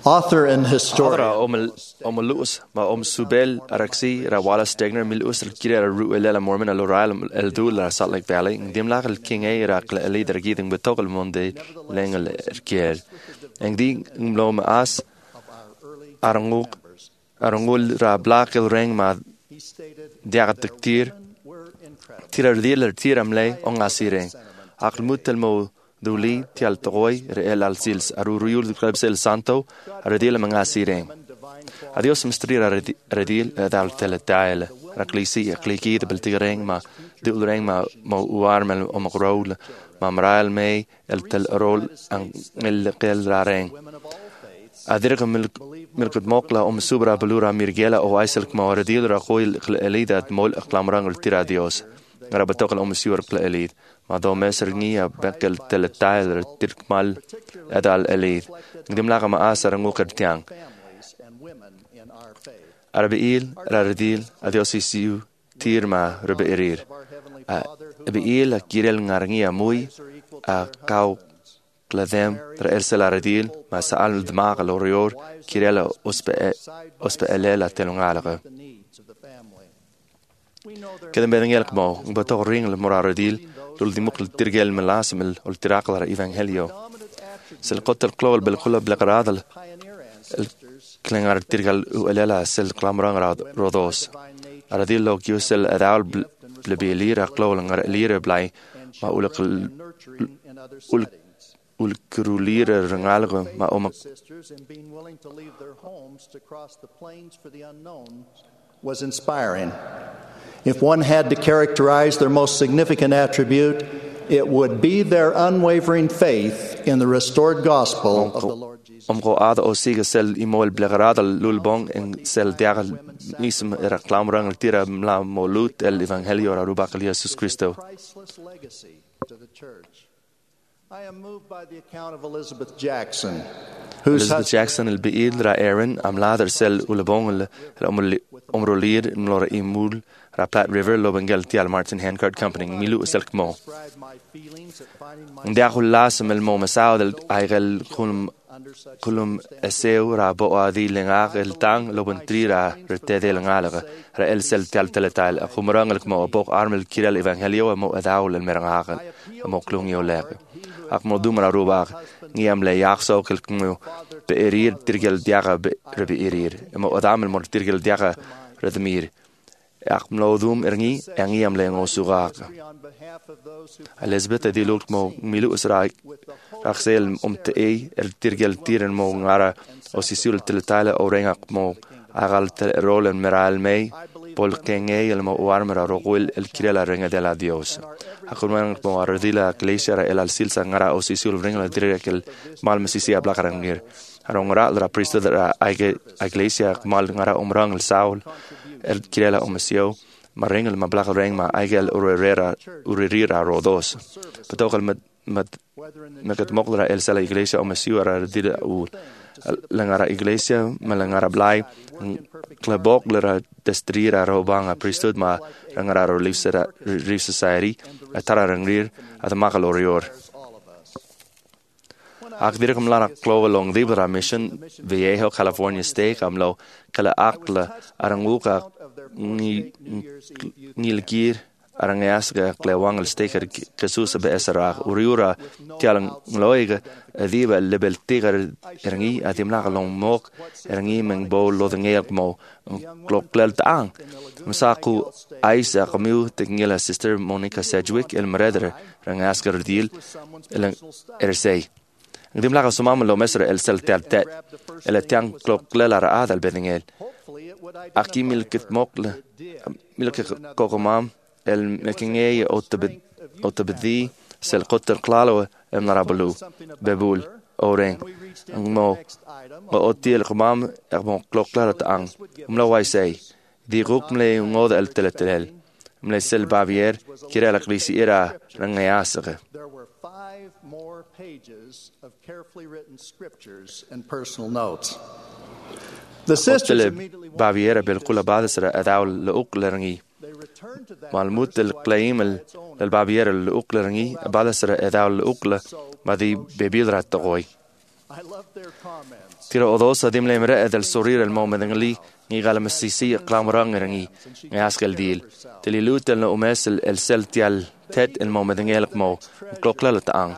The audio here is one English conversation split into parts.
author and Hadra historian. om Lewis ma Subel Araxi ra Wallace Stegner mil usr kira ru elela mormon aloral el dul Salt Lake Valley dim lag el king era leader giding betogel monde lengel kiel en die blom as arangul ra blakel ring ma diagat tir tirar dealer tiramlay on asireng akl mutelmo duli tial toy real al sils aruriul de club sel santo redil man asireng adios mistria redil dal teletail raklisi kliki de beltigering ma dulring ma uarmel om grol ma mraal me el tel rol an mil qel rareng adirk milkut mokla subra belura mirgela o aiselk ma redil ra khoil elidat mol aqlamrang el tiradios rabatokal sur elid ma do meserngia bekel teletail tirkmal edal elid ndim laga ma asar ngukertiang Arabiil radil adiosisiu tirma ruberir Abiil kirel ngarngia mui a kau kladem ra ersela radil ma saal dmag lorior kirela ospe elela telungalaga كده بينيل كمو بتوغرين المرارديل دول دي مقل ترجل ملاسم التراق على إيفانجيليو سلقط القلول بالقلب بلقراد الكلنغار ترجل وإلالا سل كلامران رودوس أرديل لو كيوسل أداول بلبيلير أقلول نغار إلير بلاي ما والكرولير رنغالغ ما أمك was inspiring. If one had to characterize their most significant attribute, it would be their unwavering faith in the restored gospel of the Lord Jesus. Omgo ada o siga sel imol blegarada lulbong en sel diagal nism reklamrang tira la molut el evangelio rubakal Jesus Christo. I am moved by the account of Elizabeth Jackson. Elizabeth Jackson el beid ra Aaron am lader sel ulbong omrolir nor imul ra Platte River lobengel tial Martin Handcart Company milu selkmo. Ndiakul lasem el mo masao del aigel kulum eseu ra bo adi lengag el tang lobentri ra retede lengalega ra el sel tial teletal khumrang el mo bok armel kirel evangelio mo adaul el merangag mo klungio leg ak mo dumra rubag ngiam le yakso kel kmu beerir tirgel diaga beerir mo adamel mo tirgel diaga redmir ak mo dum erni ngiam le ngosuga Elizabeth di lukt mo milu usraik raxel te el tirgel tiren mo ngara o sisul teletale o rengak mo agal rolen meral mei pol kenge el mo warmera rogul el kirela renga de la dios akurman mo ardila glacier el al silsa ngara o sisul renga direk mal mesisi ablakarangir arongara la priesthood iglesia mal ngara umrang el saul el kirela omesio marengel ma blaga reng ma aigel urerira rodos betokal met mokdra el sala iglesia omesio ardila u langara iglesia malangara blai klebok lera destrira robanga priesthood ma langara relief society atara rangrir at magalorior akdir kum lara klo long libra mission Viejo California state amlo kala akla aranguka nilgir arangasga klewangel steker Jesus be esra uriura tialang loiga adiba lebel tiger erangi atimla long mok erangi meng bo lodengel mo kloklel taang msaku aisa kamiu tekngela sister Monica Sedgwick el mredre rangasga deal ersei ndim laga sumam lo mesra el sel tet el tiang kloklel ara adal bedengel aki milket mokle milket kokomam el mekingey otabedi sel qotter klalo em narabulu bebul oreng mo otiel komam mo kloklat ang mlo wai sei di rukmle ngod el teletel mle sel bavier kira la klisi era rangayasre more pages of carefully written scriptures and personal notes. The sisters immediately baviera بالقلة بعد سر أداو لأقلرني معلومات القليم الباviera لأقلرني بعد سر أداو لأقلة بعدي ببيل رات تقوي Tira odosa dim lemre del sorir el moment ngali ngi gala masisi klamrang rangi ngaskel deal tili lutel no umes el celtial tet el moment ngelk mo klokla taang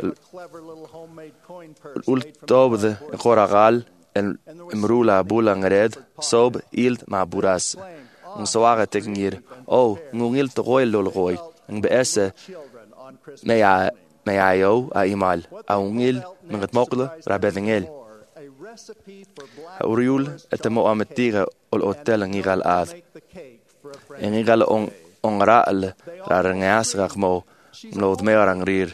ul tob de qoragal el mrula bulang red sob ild ma buras nsoaga teknir ngungil to goil lol goy ngbeese meayo a imal aungil mingat mokla rabedengel Uriul etemo ametiga ol hotel ngigal ad ngigal on raal rangas gmo nod mearang rir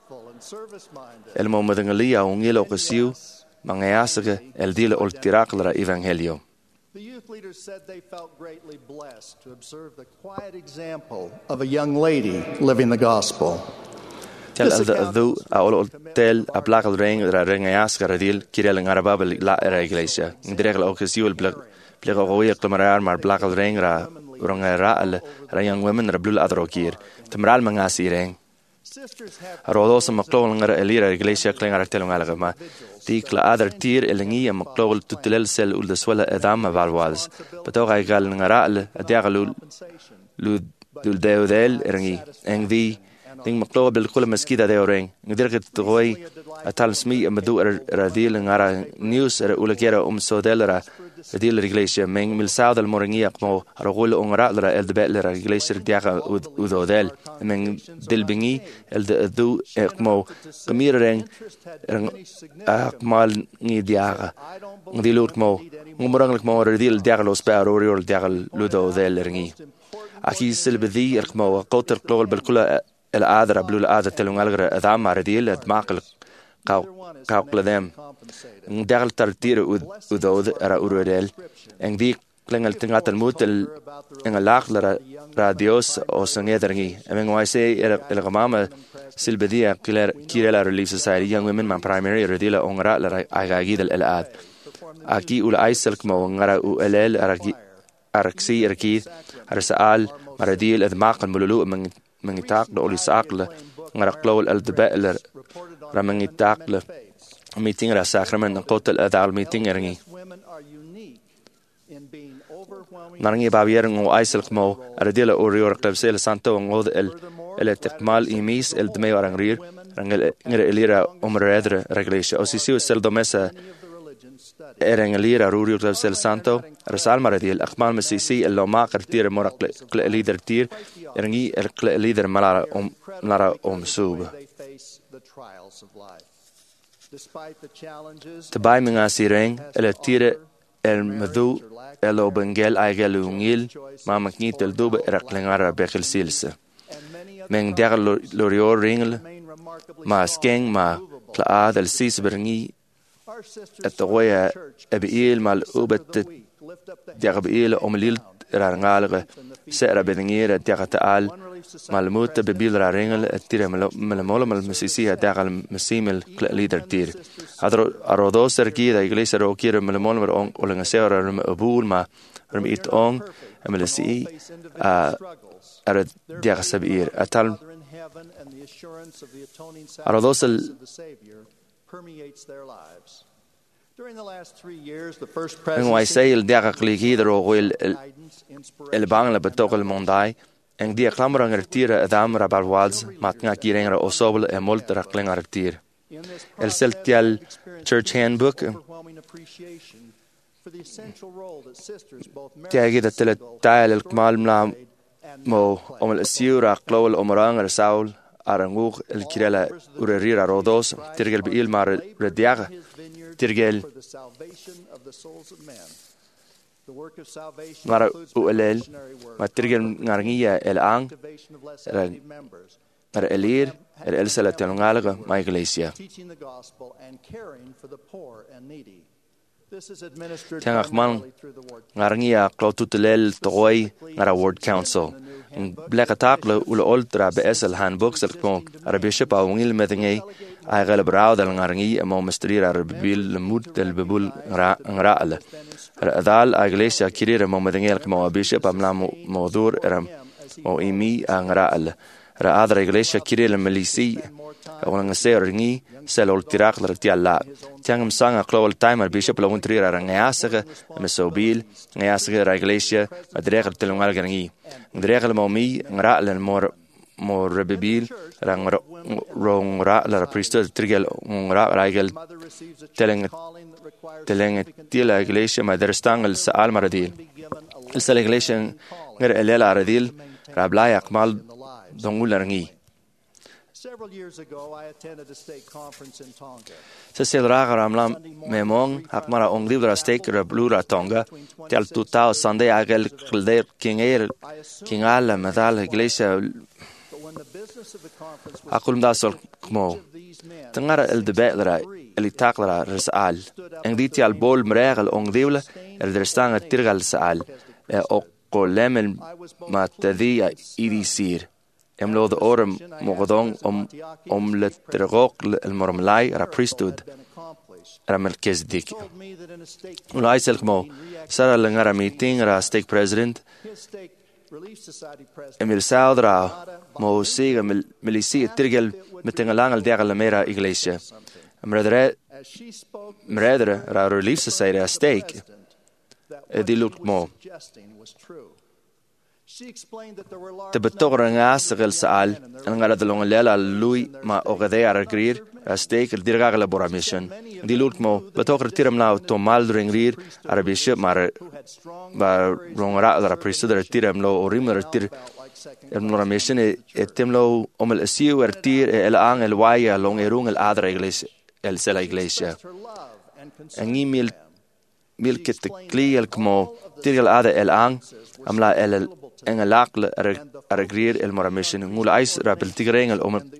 el momedengalia ungil okasiu mangasage el dile ol tirakla evangelio. The youth leaders said they felt greatly blessed to observe the quiet example of a young lady living the gospel. Tel adu al hotel a plagal ring rangas garadil kirel ngarababel la iglesia ndregel okasiu el plego goye kamarar mar plagal ring rongera al young women blul adrokir temral mangasireng Rodos maklol ngar elira iglesia klingar telungalga ma tikla adar tir elingi maklol tutelel sel ul de swala edam valwals betoga gal ngara adiagalu dul deudel erangi engdi ding maklol bil kula maskida de oreng ndirget toy atal smi amadu radil ngara news ulakera sodelera radil iglesia meng mil saudal moringi akmo rogul ongra el de beler iglesia diaga udodel meng dilbingi el de du akmo kamireng akmal ni diaga ngdilut mo ngumrang mo radil diaga los par oriol diaga ludodel ringi aki silbedi akmo qoter klol bil kula العادة بلو العادة تلون الغرة أدام عرديل أدماقل قاقل دام ندغل ترتير أدود أرى أوروديل إن دي كلنغل تنغات الموت إن اللاق لراديوس أو سنغيدرنغي أمين وايسي الغمامة سلبدية كيريلا ريليف سوسايتي young women man primary رديلا أنغراء لرأيغاقيد الألعاد أكي أولا أيسلك مو أنغراء أوليل أركسي أركيد أرسال مرديل أدماقل ملولو من يتاقل أولي ساقل نرقلو الدبائل رمن يتاقل ميتين را ساكرمن نقوت الأدعال ميتين رنجي نرنجي بابيرن وآيسلك مو أرديل أوريور قلبسيل سانتو ونغوض الاتقمال إيميس الدميو رنغرير رنجل إليرا أمرادر رجليشة أوسيسيو السلدوميسا إرنجليرا روريور قلبسيل سانتو رسال مرديل أقمال مسيسي اللو ما قرتير مرق ليدر تير إرنجي ليدر ملارا سوب تباي من عسيرين التير المذو الو بنجل ايغلونيل ما مكنيت الدوب ارقلنغار بخل سيلس من دغل لوريور رينغل ما سكين ما كلاد السيس برني التويا ابيل مال اوبت دغبيل امليل رانغالغ سير بدنير دغتال مالموت ببيل رارينغل التير ملمول المسيسيه دغل مسيمل ليدر تير أرودو سرقي دا إغليسة روكير ملمون مرون ولنسير رم أبول ما رم إيتون أملسي أرد ديغ سبير أتال أرودو سل من ويسيل ديغ قليكي دروغويل البان لبتوغ المونداي إن دي أقلام رتير أدام ربالوالز ماتنا كيرين رأوصوبل أمولت رقلين رتير El Celtial Church Handbook تاجد التلتايل الكمال ملا مو الأسيورا قلو الأمران رساول أرنغوغ الكريلا أوريرا رودوس ترجل بإيل مار ردياغ ترجل مار أوليل ما ترجل نارنية الآن الإلير الإلسلة تلونغالغ ما إغليسيا تيان أخمان نارنيا قلوتو تلال تغوي نارا وورد كونسل بلاك تاقل أولا أولترا بأسل هاندبوكس الكمو عربيشب أونيل مدنغي أي غالب راو دال نارنيا أمو مسترير عربيل لمود دال ببول نرائل الأذال إغليسيا كيرير أمو مدنغي الكمو عربيشب أملا موضور إرم مو إيمي نرائل ra adra iglesia kirel melisi on ser ringi selol tirak la tialla tiangam sanga klowal timer bishop la untri ra ngaasga mesobil ngaasga ra iglesia adregel telungal gangi adregel momi ngra len mor rebibil rang rong ra la priesthood trigel ngra raigel teleng tila iglesia maderstangel sa almaradil el iglesia ngar elela aradil rablaya akmal dongularngi. Several years ago, I attended a stake conference in Tonga. Raga ramlam memong akmara onglibra stake rablura Tonga tel tutao Sunday agel klder kingala medal iglesia akulm dasol kmo tangara el debetlara el itaklara resal engditi al bol mregel onglibla el derstanga tirgal sal o kolemel matadía idisir emlo de orem mogodong lettergok el mormlai ra priesthood ra melkizedek ulaisel kmo sara lengara meeting ra stake president emil saudra mo siga milisi tirgel metengalangal degal mera iglesia mredre ra relief society a stake edilut mo te betogre ngasgel saal ngala de longelela lui ma ogede argrir a stake dirgaga labora mission di lutmo betogre tiramna to maldringrir arabische mar rongra la priesthood tiramlo orimler tir emnora mission etemlo el asiu tir el ang el waya long erung el adra iglesia el sela iglesia engi mil ket kli el kmo tirgal ada el ang amla el en el akle argrir el moramission ngul ais rapel tigrengel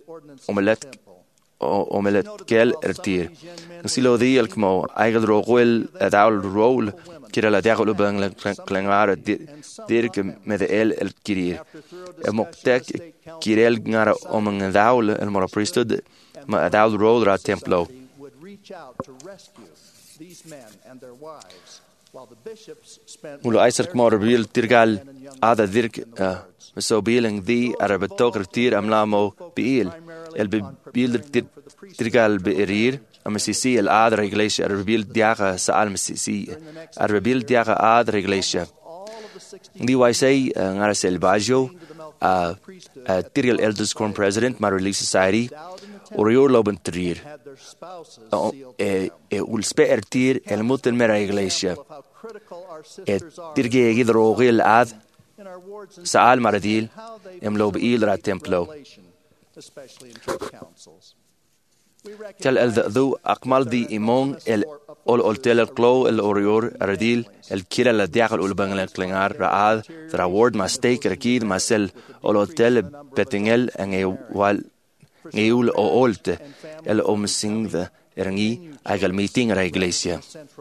omelet kel ertir silo di el kmo eigel rogel daul rol kira la diagol bang klengare dirke met el kirir moktek kirel ngara omeng daul el mora priesthood ma daul rol ra templo Ulo aiser kmor bil tirgal ada dirk so biling di arabetogr tir amlamo bil el bil tirgal berir amsisi el adra iglesia arbil diaga sa almsisi arbil diaga adra iglesia di waisei ngara selvaggio tirgal elders quorum president my relief society orior loben trir ulsper tir el mutel mera iglesia tirge gidrogil ad saal maradil emlo bil ra templo tel el du akmal di imong el tel klo el orior radil el kira la diagal ul bangla klingar raad the word mistake rakid masel tel betingel en wal neul o olte el omsingde erangi agal meeting ra iglesia.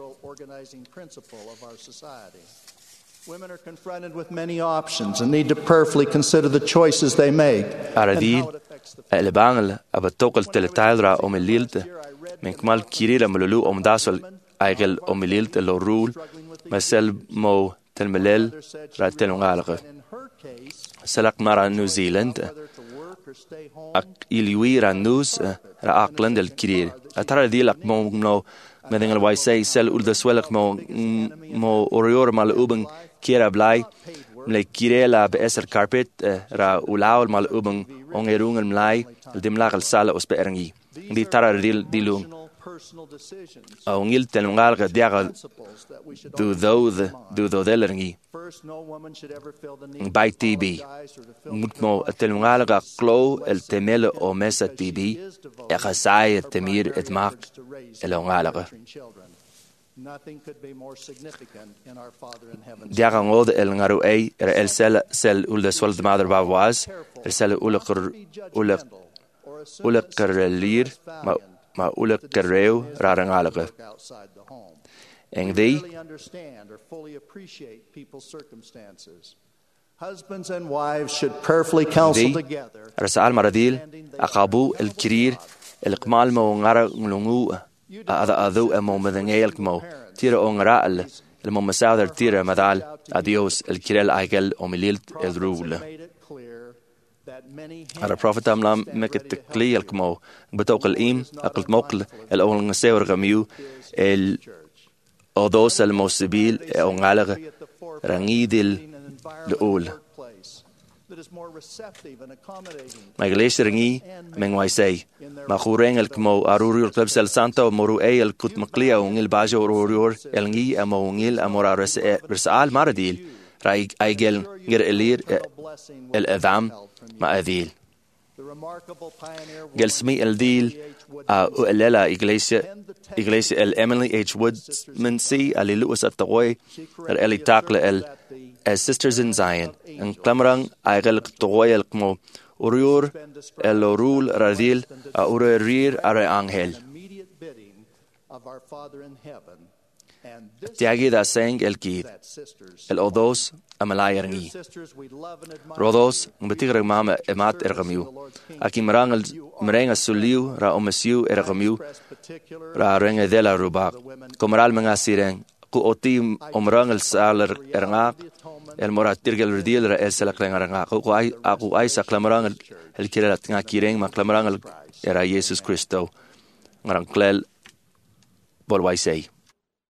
Women are confronted with many options and need to prayerfully consider the choices they make. Aradil el bangel abatokal teletailra omelilte menkmal kirila mululu omdasol agal omelilte lo rule masel mo telmelel ra telungalge selak mara New Zealand ak iliwi ra news ra Auckland el kirir atara dilak mo medingal waisei sel ul deswelak mo orior mal ubeng kira blai le kirela be eser carpet ra ulaul mal ubeng ongerung el mlai el dimlagal sala os berengi di tara dilung ongil telungal ga diaga do delengi by TB mutmo telungal ga klo el temel o mesa TB khasai temir etmak el ongalga diaga ngod el ngaru ay el sel ul de sol de mother ba was el sel ul kerlir ma ule kerreu rarangalge engdi husbands and wives should prayerfully counsel together rasal maradil aqabu el kirir el qmal mo ngara ngulungu ada adu emo medengel kmo tira ongra el mo masader tira madal adios el kirel agel omililt el rule Ar prophet am lam meket kli el kmo betok el im akl mokl el ong seur gamiu el odos el mosibil on alag rangidil de ol ma iglesia rangi mengwai sei ma khureng el kmo arurul club sel santo moru el kut maklia on el bajo orur el ngi amongil amora resal maradil rai aigel ngir elir el adam ma adil gel smi el dil a ulela iglesia el Emily H. Woodman C. ali Lewis at the way eli takle el as sisters in Zion en klamrang aigel toy el kmo urur el orul radil a urir are angel tiagi da seng el kid el odos amalayerngi rodos betigre mama emat ergamiu aki merang suliu ra omesiu ergamiu ra renge dela rubak komaral mengasireng ku oti omrang el saler erngak el morat tirgel redil ra el selaklang erngak aku ai saklamrang el kirat ngakireng maklamrang era Jesus Cristo ngarang klel bolwaisei